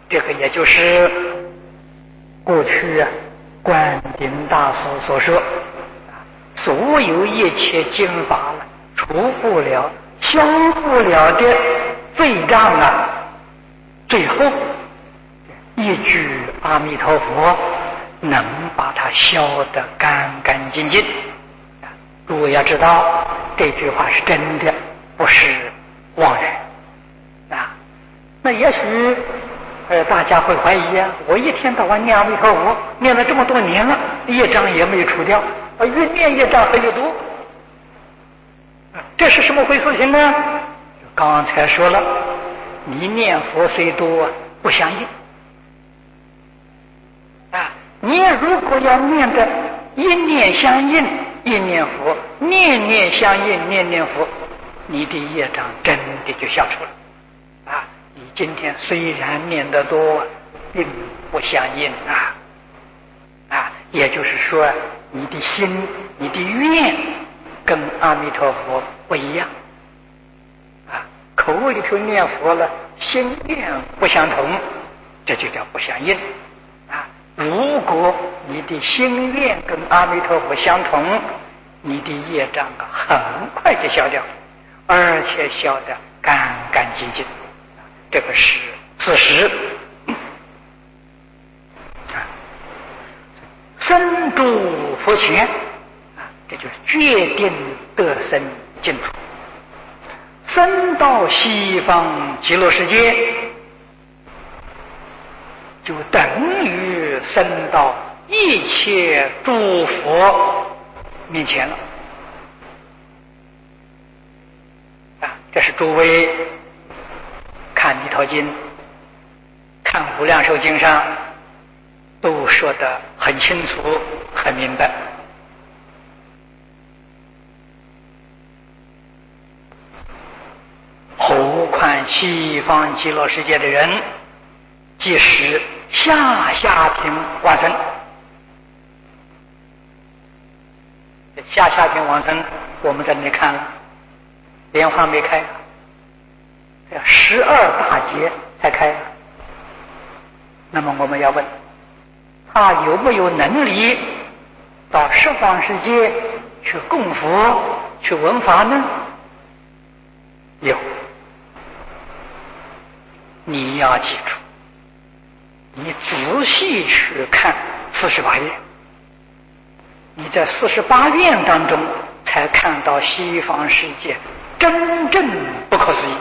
这个也就是过去观顶大师所说，所有一切经法了，除不了、消不了的罪障啊，最后一句阿弥陀佛能把它消得干干净净。诸位要知道，这句话是真的，不是妄语啊。那也许大家会怀疑啊，我一天到晚念阿弥陀佛，念了这么多年了，业障也没有除掉，越念业障还越多，这是什么回事情呢？刚才说了，你念佛虽多不相应啊，你如果要念的一念相应，一念佛，念念相应，念念佛，你的业障真的就消除了啊！你今天虽然念得多，并不相应啊！也就是说，你的心、你的愿跟阿弥陀佛不一样啊！口里头念佛了，心愿不相同，这就叫不相应啊！如果你的心愿跟阿弥陀佛相同，你的业障很快就消掉，而且消得干干净净，这个是事实。深住佛前这就是决定得生净土。生到西方极乐世界，就等于生到一切诸佛面前了这是诸位看《弥陀经》、看《无量寿经》上都说得很清楚、很明白。何况西方极乐世界的人，即使下品往生，下品往生，我们在那里看了，莲花没开，12大劫才开。那么我们要问，他有没有能力到十方世界去供佛、去闻法呢？有。你要记住，你仔细去看48愿，你在48愿当中才看到西方世界真正不可思议。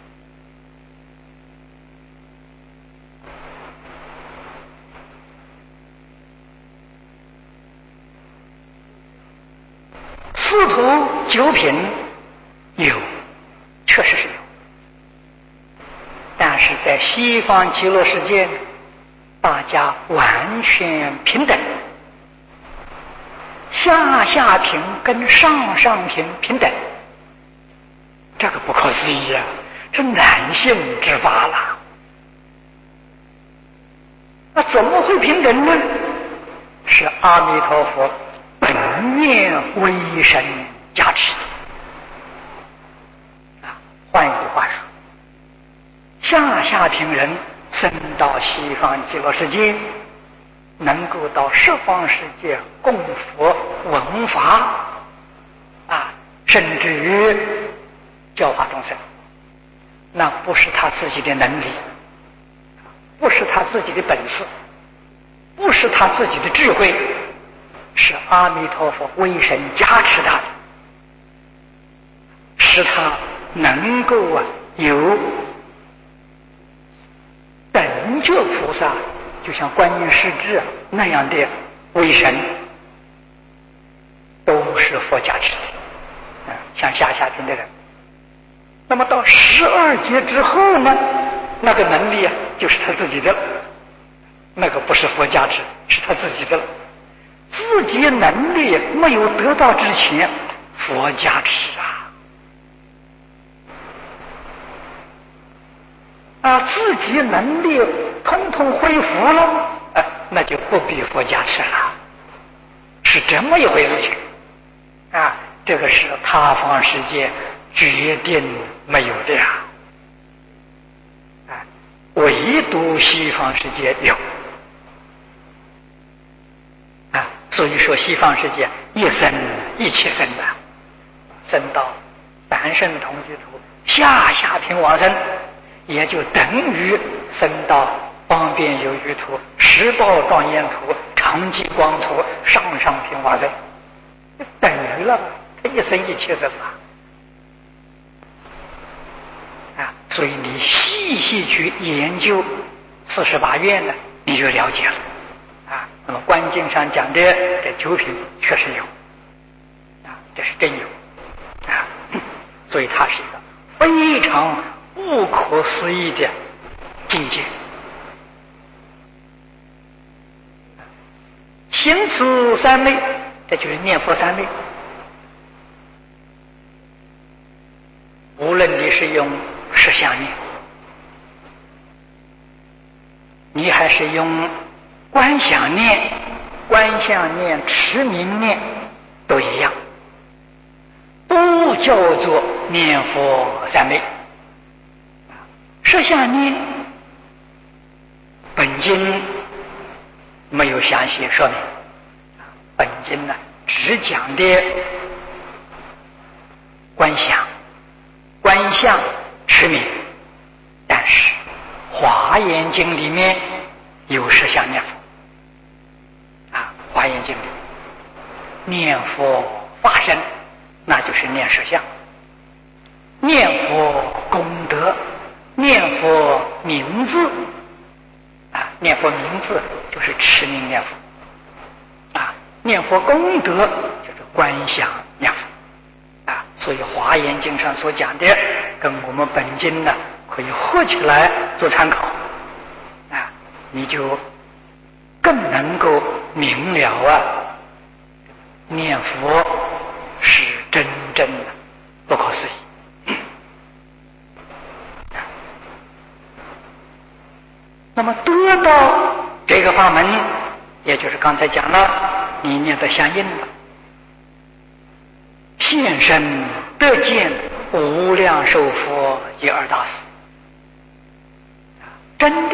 四土九品有，确实是有，但是在西方极乐世界，大家完全平等，下品跟上品平等，这个不可思议啊！这难信之法了。那怎么会平等呢？是阿弥陀佛本愿威神加持的换一句话说，下品人升到西方极乐世界，能够到十方世界供佛闻法甚至于教化众生，那不是他自己的能力，不是他自己的本事，不是他自己的智慧，是阿弥陀佛威神加持他的，使他能够有等觉菩萨，就像观音世智那样的威神，都是佛加持的像下品的人。那么到12劫之后呢，那个能力就是他自己的了，那个不是佛加持，是他自己的了。自己能力没有得到之前，佛加持自己能力通通恢复了那就不必佛加持了，是这么一回事情这个是他方世界决定没有的唯独西方世界有啊。所以说西方世界一生一切生的，生到三圣同居土下品往生，也就等于生到方便有余土、十报庄严土、常寂光土、上品往生，等于了，他一生一切生啊！所以你细去研究48愿呢，你就了解了啊。那么观经上讲的这9品确实有啊，这是真有啊，所以它是一个非常不可思议的境界。行此三昧，这就是念佛三昧。无论你是用实相念，你还是用观想念、观相念、持名念，都一样，都叫做念佛三昧。实相念本经没有详细说明，本经呢只讲的观想、观相、持名，但是华严经里面有实相念佛啊，华严经里念佛法身，那就是念实相；念佛功德，念佛名字啊，念佛名字就是持名念佛啊，念佛功德就是观想念佛啊。所以华严经上所讲的跟我们本经呢可以合起来做参考啊，你就更能够明了啊，念佛是真正的不可思议。那么得到这个法门，也就是刚才讲了，你念得相应了，现身得见无量寿佛及二大士，真的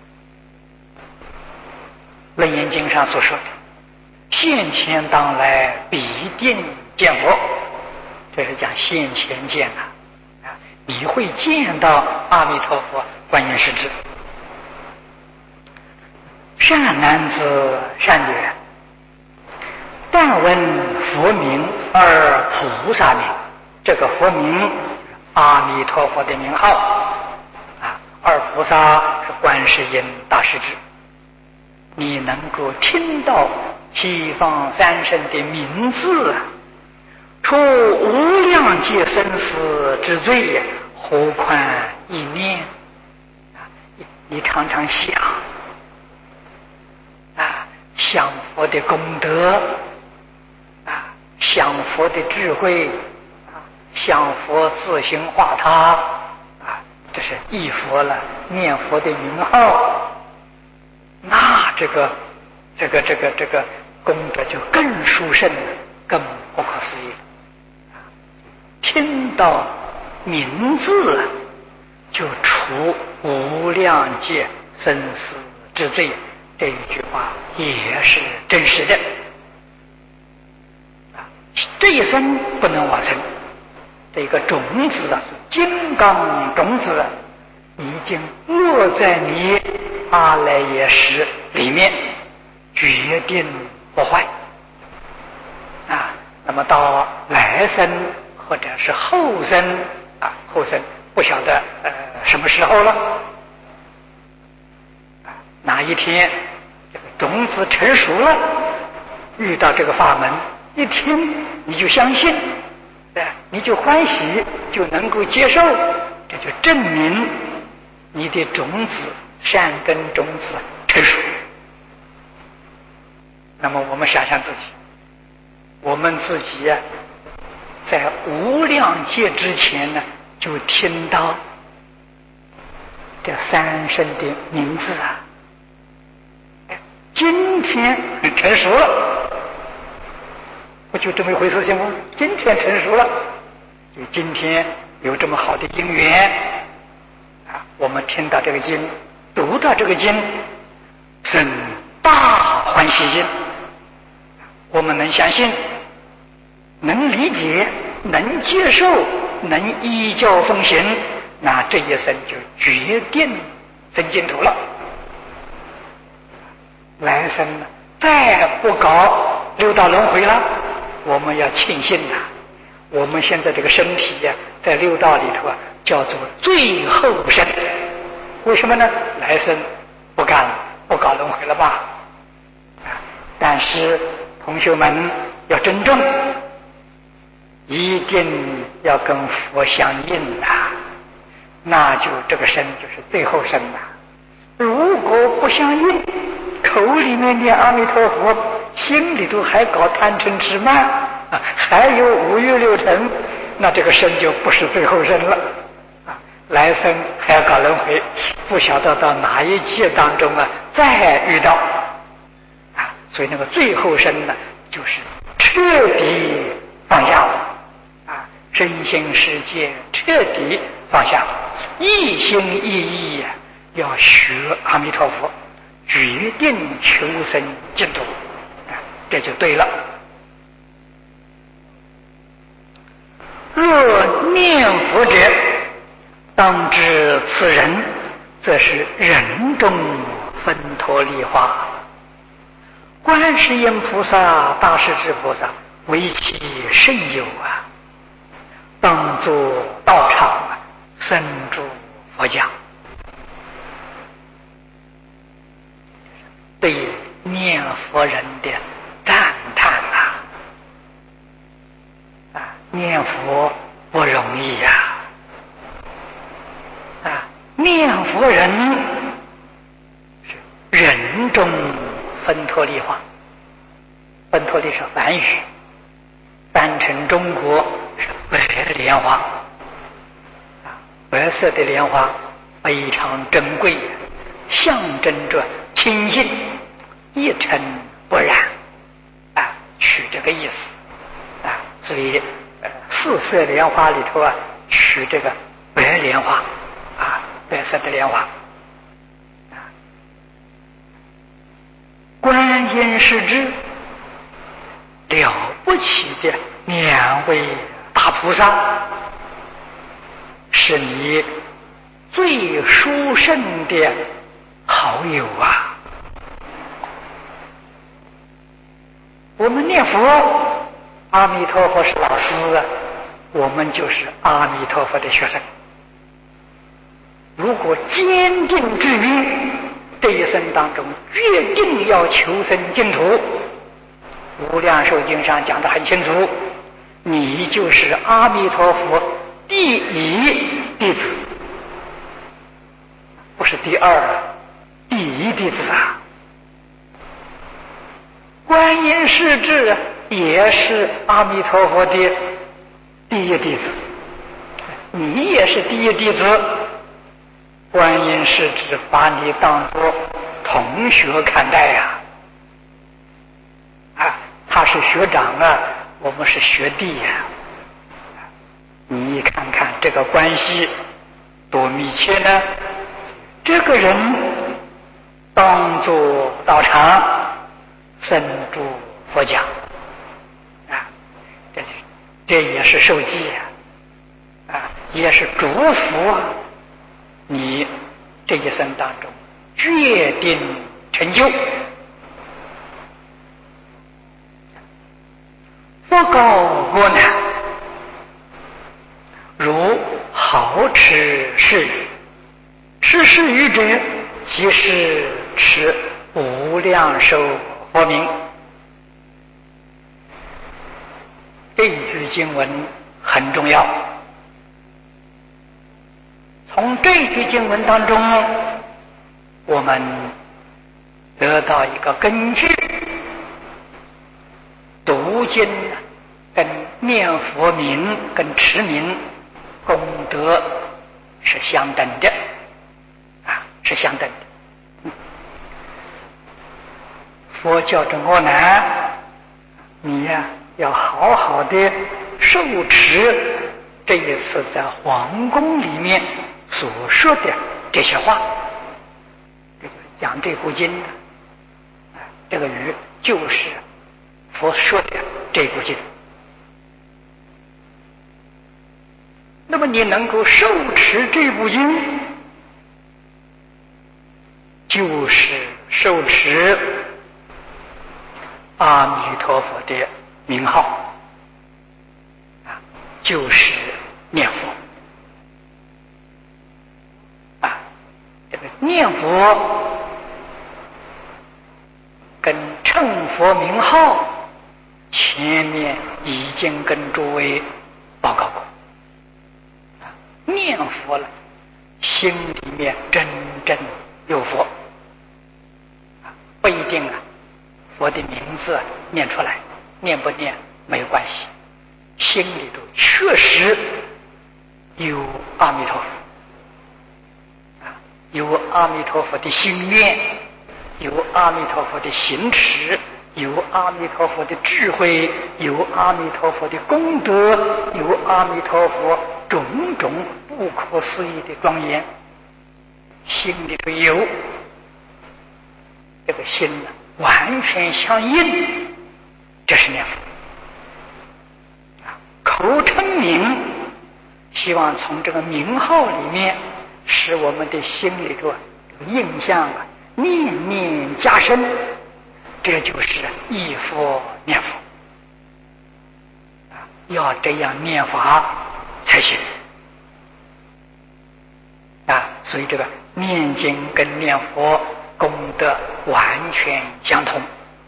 楞严经上所说的现前当来必定见佛，这是讲现前见啊，你会见到阿弥陀佛观音实质。善男子善女人，但闻佛名而菩萨名，这个佛名阿弥陀佛的名号啊，而菩萨是观世音大势至。你能够听到西方三圣的名字，除无量劫生死之罪，何况一念啊！你常常想啊，想佛的功德啊，想佛的智慧啊，想佛自行化他啊，这是忆佛了，念佛的名号，那这个功德就更殊胜了，更不可思议了。听到名字就除无量劫生死之罪，这一句话也是真实的。这一生不能往生，这个种子啊，金刚种子已经落在你阿赖耶识里面，决定不坏啊。那么到来生或者是后生啊，后生不晓得什么时候了啊，哪一天这个种子成熟了，遇到这个法门，一听你就相信，你就欢喜，就能够接受，这就证明你的种子善根种子成熟。那么我们想想自己，我们自己啊，在无量劫之前呢，就听到这三圣的名字啊，今天成熟了，不就这么一回事情吗？今天成熟了，就今天有这么好的因缘啊，我们听到这个经读到这个经，生大欢喜心。我们能相信，能理解，能接受，能依教奉行，那这一生就决定生净土了。来生再不搞六道轮回了，我们要庆幸呐，我们现在这个身体呀，在六道里头啊，叫做最后生。为什么呢？来生不搞轮回了吧？但是同学们要珍重，一定要跟佛相应呐，那就这个生就是最后生呐。如果不相应，口里面念阿弥陀佛，心里头还搞贪嗔痴慢，还有五欲六尘，那这个生就不是最后生了。来生还要搞轮回，不晓得到哪一界当中啊再遇到啊，所以那个最后生呢，就是彻底放下啊，身心世界彻底放下，一心一意啊，要学阿弥陀佛，决定求生净土啊，这就对了。若念佛者，当知此人，则是人中分脱离化。观世音菩萨、大势至菩萨为其甚有啊，当作道场啊，深诸佛讲。对念佛人的赞叹啊，念佛不容易呀。念佛人是人中分脱离化，分脱离是梵语，翻成中国是白莲花白色的莲花非常珍贵，象征着清净一尘不染取这个意思所以四色莲花里头取这个白莲花白色的莲花观音是智了不起的两位大菩萨，是你最殊胜的好友啊！我们念佛，阿弥陀佛是老师我们就是阿弥陀佛的学生。如果坚定志于这一生当中决定要求生净土，无量寿经上讲得很清楚，你就是阿弥陀佛第一弟子，不是第二，第一弟子观音是智也是阿弥陀佛的第一弟子，你也是第一弟子。观音是指把你当作同学看待他是学长我们是学弟你看看这个关系多密切呢？这个人当作道场深诸佛讲这也是受记也是祝福你这一生当中决定成就。佛告阿难：如好持是语，持是语者，即是持无量寿佛名。这一句经文很重要。从这句经文当中，我们得到一个根据，读经跟念佛名跟持名功德是相等的是相等的。佛教中阿难，你要好好的受持这一次在皇宫里面所说的这些话讲这部经的，这个语就是佛说的这部经。那么你能够受持这部经，就是受持阿弥陀佛的名号，就是念佛。这个念佛跟称佛名号，前面已经跟诸位报告过。念佛了，心里面真正有佛，不一定佛的名字念出来，念不念没有关系，心里头确实有阿弥陀佛，有阿弥陀佛的心愿，有阿弥陀佛的行持，有阿弥陀佛的智慧，有阿弥陀佛的功德，有阿弥陀佛种种不可思议的庄严，心里头有，这个心完全相应，这是念佛。口称名，希望从这个名号里面使我们的心里头印象念念加深，这就是忆佛念佛，要这样念法才行所以这个念经跟念佛功德完全相同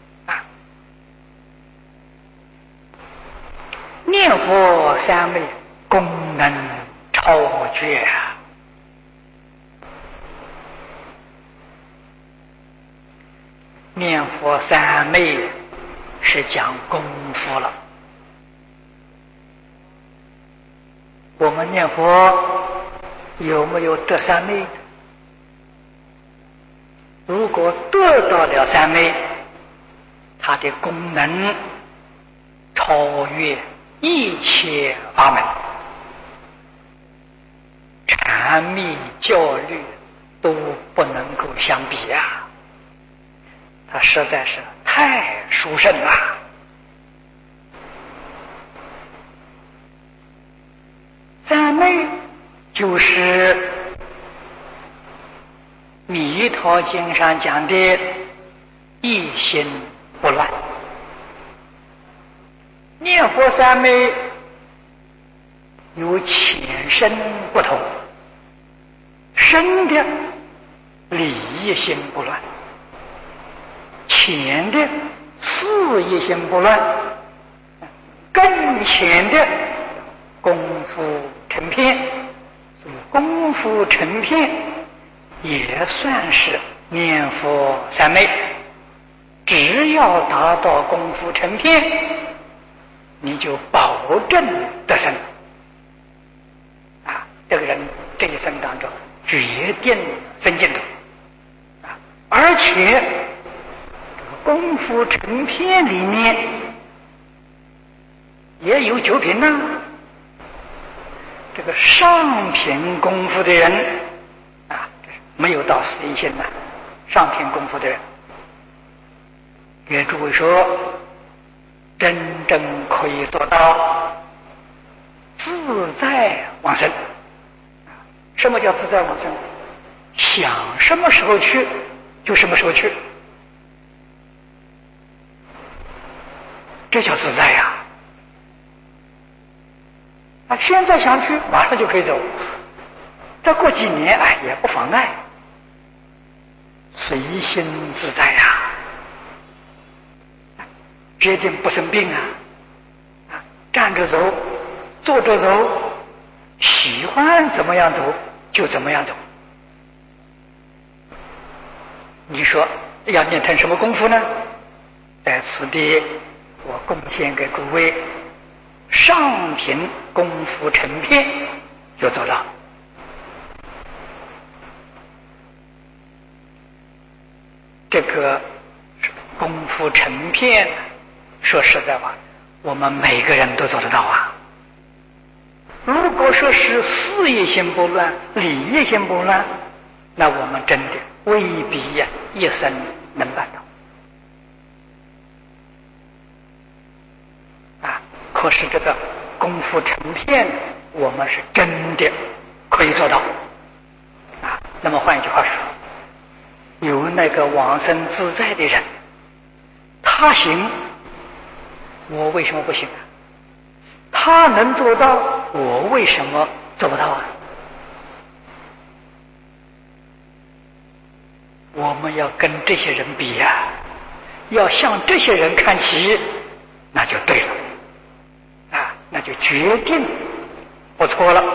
念佛三昧功能超绝念佛三昧是讲功夫了。我们念佛有没有得三昧？如果得到了三昧，它的功能超越一切法门，禅密教律都不能够相比它实在是太殊胜了。三昧就是弥陀经上讲的一心不乱。念佛三昧有浅深不同，深的理一心不乱，浅的事一心不乱，更浅的功夫成片。所以功夫成片也算是念佛三昧。只要达到功夫成片，你就保证得生这个人这一生当中决定生净土而且功夫成片里面也有九品这个上品功夫的人没有到四一心上品功夫的人，给诸位说，真正可以做到自在往生。什么叫自在往生？想什么时候去就什么时候去，这叫自在呀！现在想去，马上就可以走；再过几年，也不妨碍，随心自在呀！决定不生病站着走，坐着走，喜欢怎么样走就怎么样走。你说要练成什么功夫呢？在此地我贡献给诸位上品功夫成片就做到。这个功夫成片说实在话，我们每个人都做得到如果说是事业心不乱，理业心不乱，那我们真的未必一生能办到啊。可是这个功夫成片，我们是真的可以做到啊。那么换一句话说，有那个往生自在的人，他行，我为什么不行啊？他能做到，我为什么做不到啊？我们要跟这些人比呀，要向这些人看齐，那就对了啊，那就决定不错了。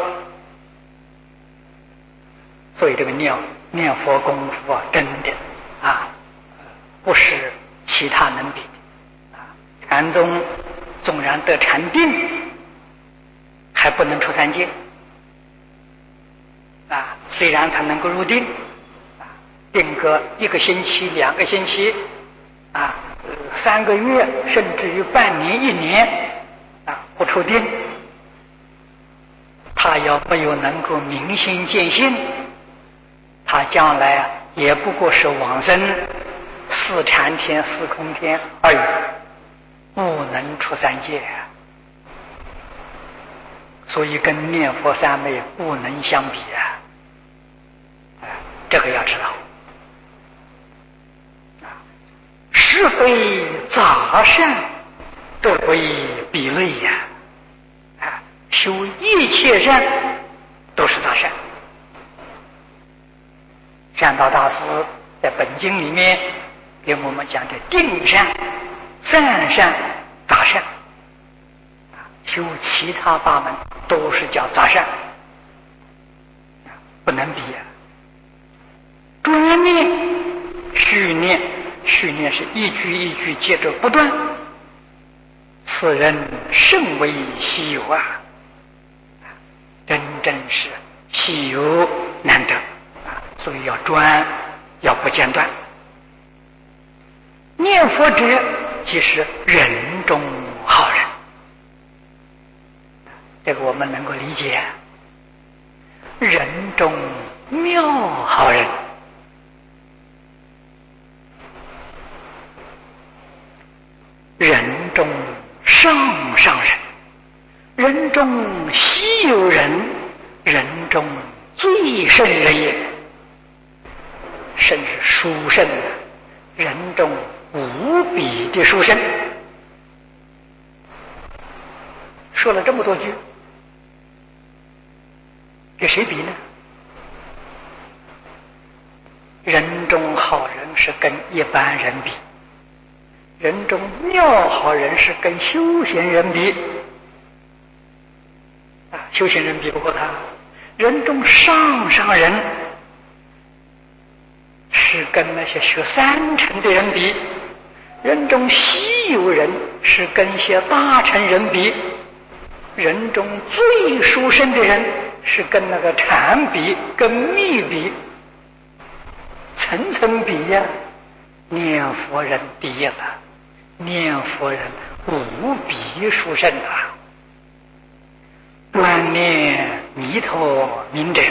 所以这个念佛功夫啊，真的啊，不是其他能比的啊。禅宗纵然得禅定，还不能出三界啊。虽然他能够入定啊，定个1个星期、2个星期啊，3个月，甚至于半年、1年啊，不出定，他要没有能够明心见性，他将来也不过是往生4禅天、4空天而已，不能出三界啊。所以跟念佛三昧不能相比啊，这个要知道啊。是非杂善都为比类呀，啊，修一切善都是杂善。善导大师在本经里面给我们讲的定善、善善、杂善，修其他法门都是叫杂善，不能比啊。专念、续念，续念是一句一句接着不断，此人甚为稀有啊，真正是稀有难得啊，所以要专，要不间断。念佛者即是人中好人，这个我们能够理解。人中妙好人，人中上上人，人中稀有人，人中最圣人也，甚至殊胜，人中无比的殊胜。说了这么多句，给谁比呢？人中好人是跟一般人比，人中妙好人是跟修行人比啊，修行人比不过他。人中上上人是跟那些学3乘的人比，人中稀有人是跟一些大乘人比，人中最殊胜的人是跟那个禅比，跟密比，层层比呀。念佛人第一了，念佛人无比殊胜啊！专念弥陀名者，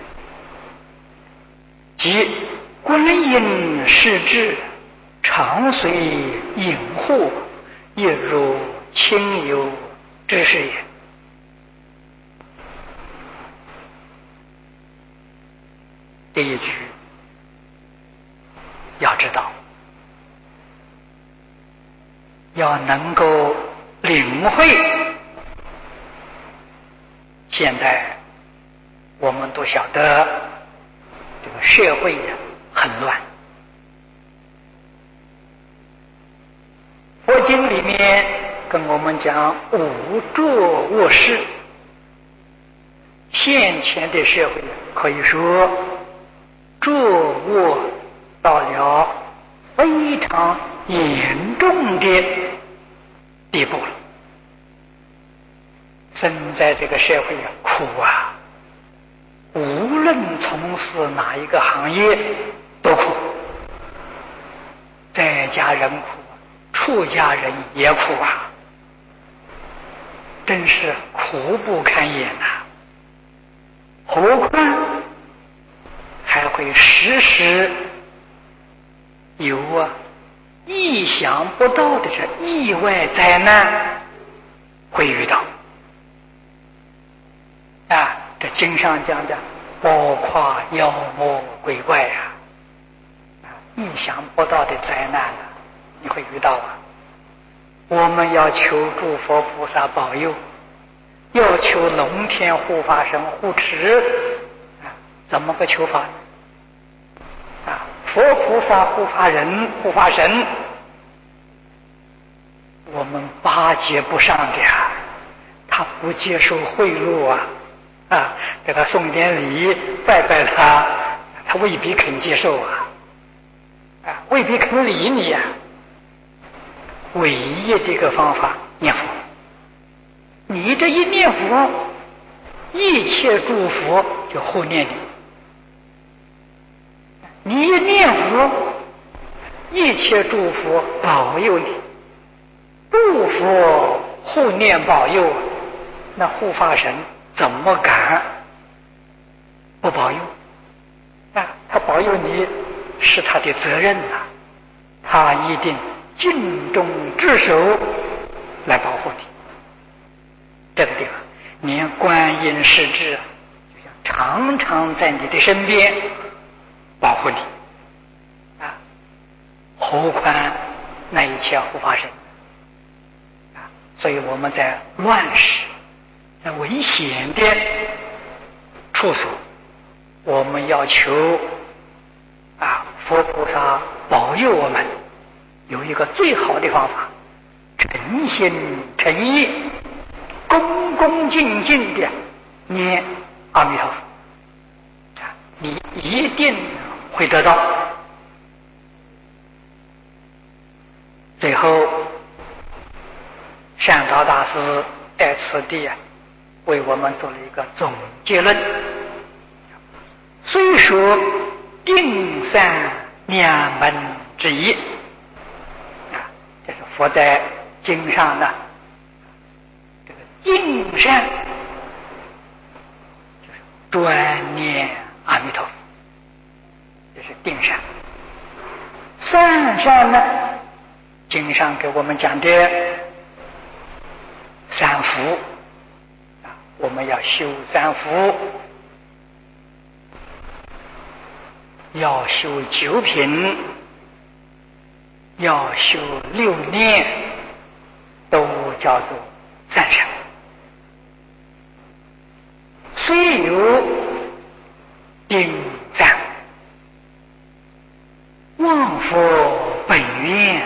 即观音世智，常随隐护，亦如亲友之事也。第一句要知道，要能够领会。现在我们都晓得这个社会很乱，佛经里面跟我们讲无着卧事，现前的社会可以说着卧到了非常严重的地步了。生在这个社会苦啊，无论从事哪一个行业都苦，在家人苦，出家人也苦啊，真是苦不堪言呐。何况还会时时有意想不到的这意外灾难会遇到啊！这经上讲的，包括妖魔鬼怪意想不到的灾难你会遇到我们要求诸佛菩萨保佑，要求龙天护法神护持怎么个求法佛菩萨护法人护法神我们巴结不上的他不接受贿赂给他送点礼拜拜他未必肯接受未必肯理你唯一的一个方法念佛，你这一念佛，一切诸佛就护念你，你一念佛，一切诸佛保佑你，诸佛护念保佑，那护法神怎么敢不保佑他保佑你是他的责任他一定尽忠职守来保护你。这个地方连观音世智就像常常在你的身边保护你何况那一切护法神所以我们在乱世在危险的处所，我们要求佛菩萨保佑我们，有一个最好的方法，诚心诚意恭恭敬敬的念阿弥陀佛你一定会得到。最后善导大师在此地为我们做了一个总结论，虽说定善两门之一这是佛在经上的这个定善就是专念阿弥陀佛，这是定善。善呢，经上给我们讲的三福我们要修三福，要修九品，要修六念，都叫做善善。虽有定赞，忘佛本愿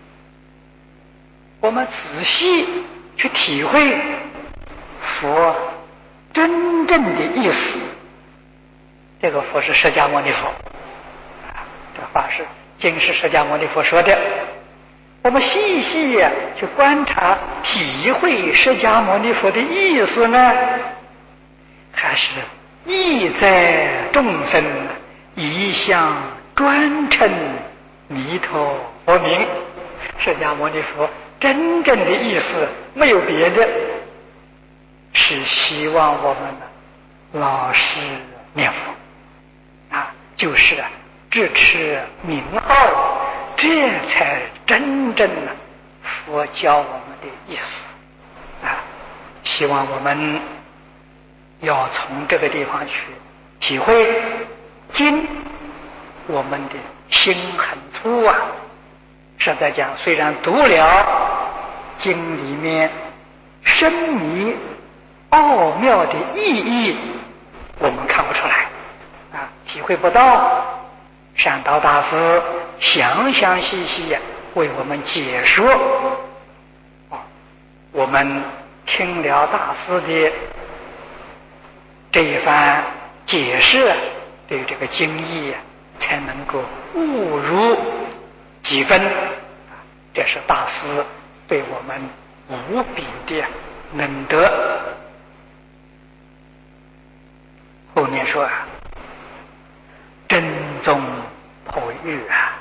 我们仔细去体会佛真正的意思。这个佛是释迦牟尼佛这话是经是释迦牟尼佛说的，我们细细去观察体会释迦牟尼佛的意思呢，还是意在众生一向专称弥陀佛名。释迦牟尼佛真正的意思没有别的，是希望我们老实念佛就是支持名号，这才真正的佛教我们的意思希望我们要从这个地方去体会经，我们的心很粗实在讲，虽然读了经里面深迷奥妙的意义，我们看不出来体会不到。善导大师详详细细为我们解说我们听了大师的这一番解释，对这个经义才能够悟入几分这是大师对我们无比的恩德。后面说真宗破喻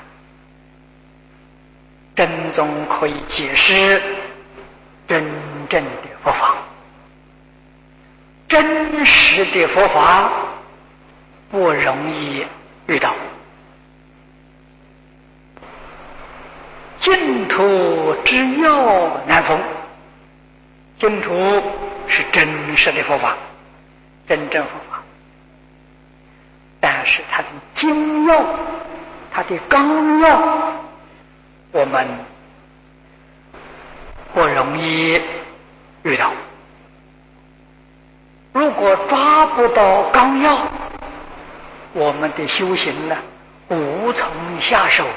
真宗可以解释真正的佛法，真实的佛法不容易遇到净土之要难逢。净土是真实的佛法，真正佛法，但是它的精要，它的纲要，我们不容易遇到。如果抓不到纲要，我们的修行呢，无从下手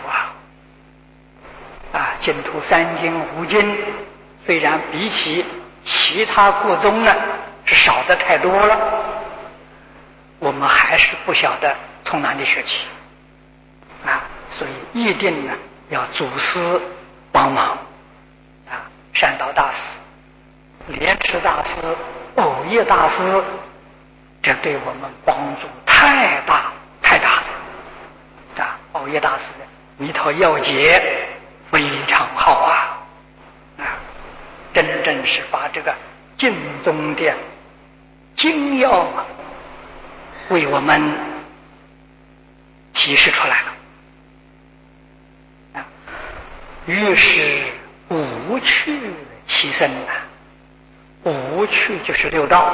净土三经五经，虽然比起其他国宗呢是少的太多了，我们还是不晓得从哪里学起所以一定呢要祖师帮忙善导大师、莲池大师、藕叶大师，这对我们帮助太大太大了藕叶大师的弥陀要解非常好真正是把这个净宗的精要为我们提示出来了于是无趣其身无趣就是六道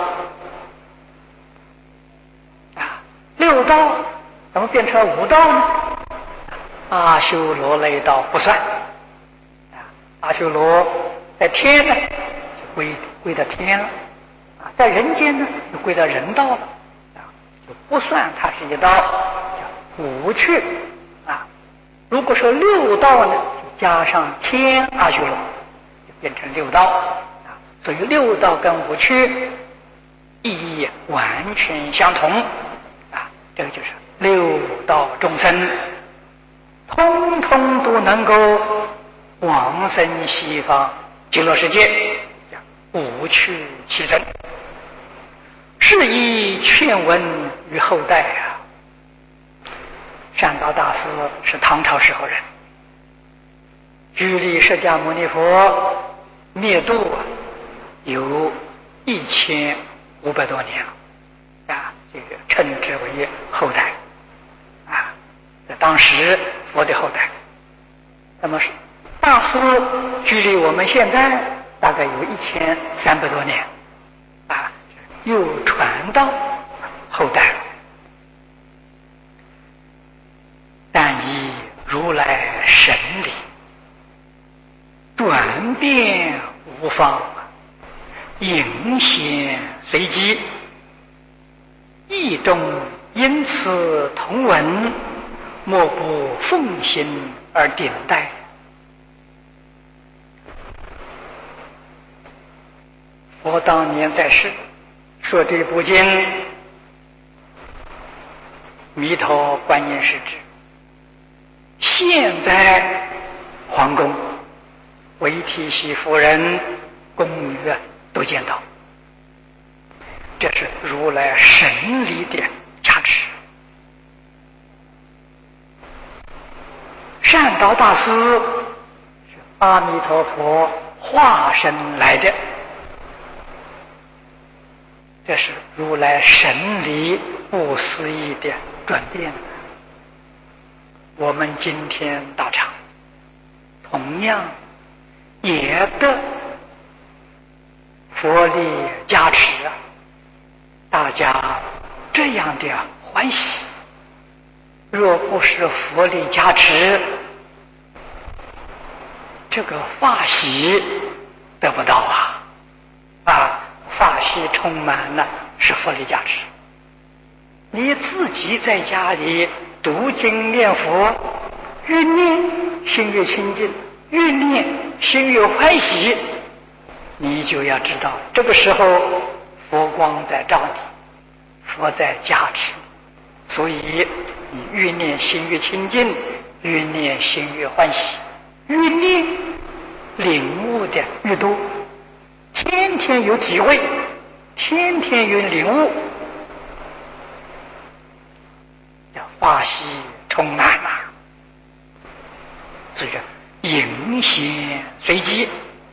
六道怎么变成五道呢？阿修罗那一道不算阿修罗在天呢就归到天了在人间呢就归到人道了就不算它是一道，叫无趣如果说六道呢，就加上天阿修罗，就变成六道所以六道跟五趣意义完全相同这个就是六道众生通通都能够往生西方极乐世界，无趣其身。是以劝闻于后代善导大师是唐朝时候人，距离释迦牟尼佛灭度有1500多年了这个称之为后代在当时佛的后代。那么大师距离我们现在大概有1300多年又传到后代了。但以如来神力转变无方，隐显随机，意中因此同文，莫不奉行而顶戴。佛当年在世说这部经弥陀观音世智，现在皇宫韦提希夫人宫女都见到，这是如来神力的加持。善导大师是阿弥陀佛化身来的，这是如来神力不思议的转变。我们今天道场同样也得佛力加持大家这样的欢喜。若不是佛力加持，这个法喜得不到法喜充满了是佛力加持。你自己在家里读经念佛，越念心越清净，越念心越欢喜，你就要知道这个时候佛光在照你，佛在加持你，所以你越念心越清净，越念心越欢喜，越念领悟的越多，天天有体会，天天有领悟，叫法喜充满所以说隐显随机。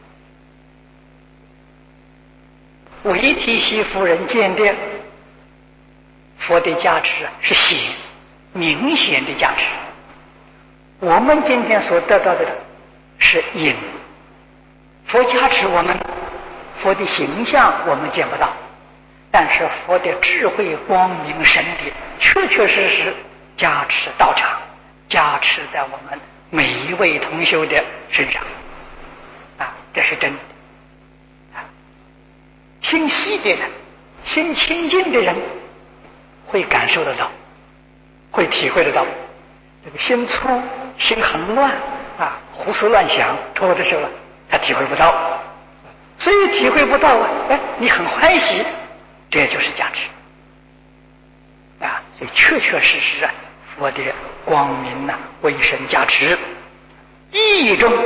韦提希夫人见的佛的加持是明显的加持，我们今天所得到的是因。佛加持我们，佛的形象我们见不到，但是佛的智慧光明神力确确实实加持道场，加持在我们每一位同修的身上啊，这是真的啊。心细的人，心清净的人会感受得到，会体会得到。这个心粗心很乱啊，胡思乱想拖的时候他体会不到，所以体会不到哎，你很欢喜，这就是加持啊。所以确确实实啊，佛的光明呐，为神加持。意义中，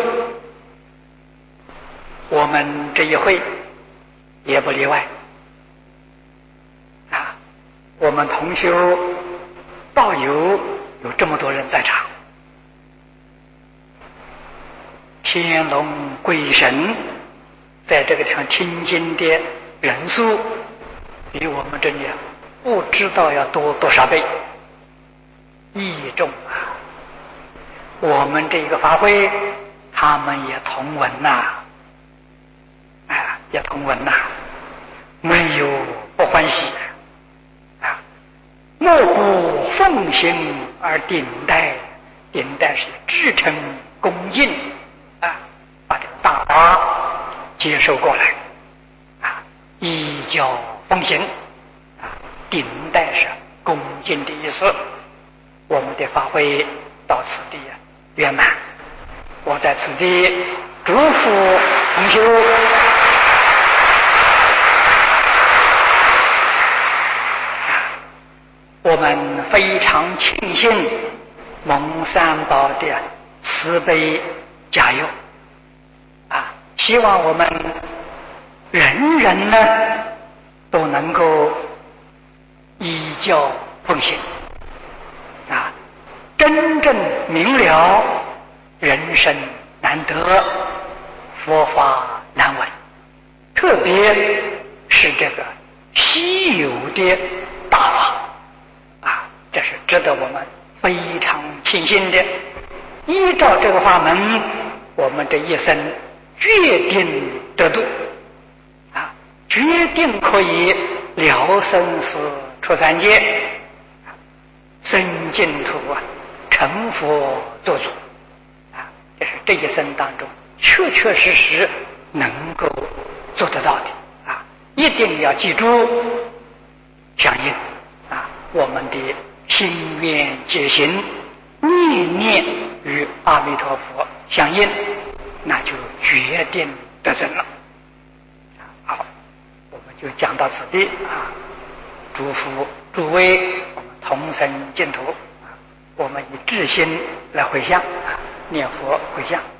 我们这一会也不例外啊。我们同修道友有这么多人在场，天龙鬼神在这个地方听经的人数，比我们这里不知道要多多少倍。意义重啊！我们这个法会，他们也同闻呐，啊，也同闻呐，没有不欢喜啊！莫不奉行而顶戴，顶戴是至诚恭敬啊，把这个大法接受过来啊，依教奉行啊，顶戴是恭敬的意思。我们的法会到此地圆满，我在此地祝福同修我们非常庆幸蒙三宝的慈悲加佑啊！希望我们人人呢都能够依教奉行啊，真正明了人生难得，佛法难闻，特别是这个稀有的大法啊，这是值得我们非常庆幸的。依照这个法门，我们这一生决定得度啊，决定可以了生死出三界，生净土啊，成佛做主啊，这是这一生当中确确实实能够做得到的啊！一定要记住相应啊，我们的心愿结行，念念与阿弥陀佛相应，那就决定得生了。好，我们就讲到此地啊，祝福诸位我们同生净土啊，我们以至心来回向啊，念佛回向。